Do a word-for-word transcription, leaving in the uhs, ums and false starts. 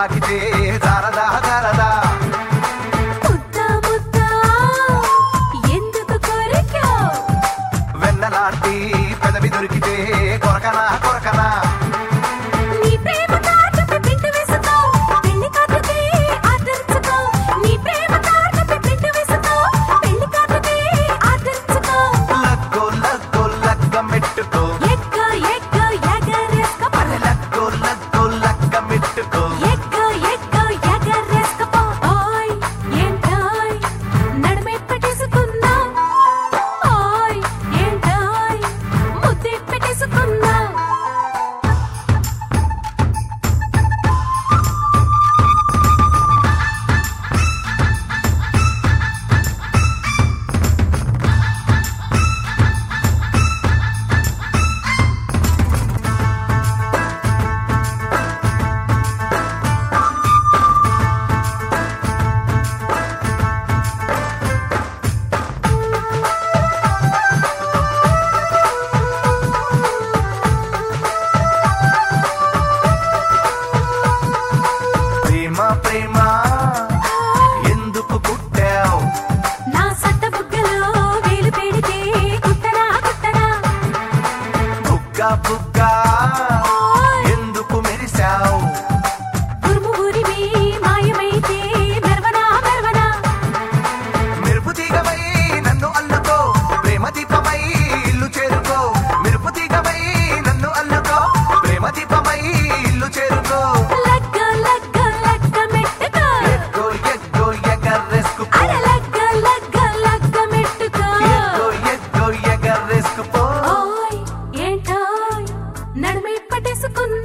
తాకితే జారదా జారదా ముద్దా ముద్దా ఎందుకు కొరికావ్ వెన్నలాంటి పెదవి దొరికితే కొరకనా కొరకనా నీ ప్రేమ తాటపై పిండి వేసుకో పెళ్లి కాటుకి ఆదరించుకో నీ ప్రేమ తాటపై పిండి వేసుకో పెళ్లి కాటుకి ఆదరించుకో లక్కో లక్కో లక్క మెట్టుకో ఎగ్గ ఎగ్గ ఎగరేసుకో లక్కో లక్కో లక్క మెట్టుకో ఎగ్గ ఎగ్గ ఎగరేసుకో ఓయ్ ఏంటోయ్ నడుమే పెట్టేసుకున్నా ఓయ్ ఏంటోయ్ ముద్దే పెట్టేసుకున్నా ప్రేమ ప్రేమ ఎందుకు పుట్టావు నా సట్ట బుగ్గలో వేలు పెడితే కుట్టనా కుట్టనా బుగ్గ బుగ్గ ఎందుకు మెరిశావు ఉరుము ఉరిమి మాయమైతే మెరవనా మెరవనా మెరుపు తీగమై నన్ను అల్లుకో ప్రేమ దీపమై ఇల్లు చేరుకో మెరుపు తీగమై నన్ను అల్లుకో ప్రేమ దీపమై ఇల్లు చేరుకో లగ్గ లగ్గ లగ్గ మెట్టుకో ఎగ్గో ఎగ్గో ఎగరేసుకుపో అర లగ్గ లగ్గ లగ్గ మెట్టుకో ఎగ్గో ఎగ్గో ఎగరేసుకుపో ఓయ్ ఏంటోయ్ నడుమే పట్టేసుకున్నా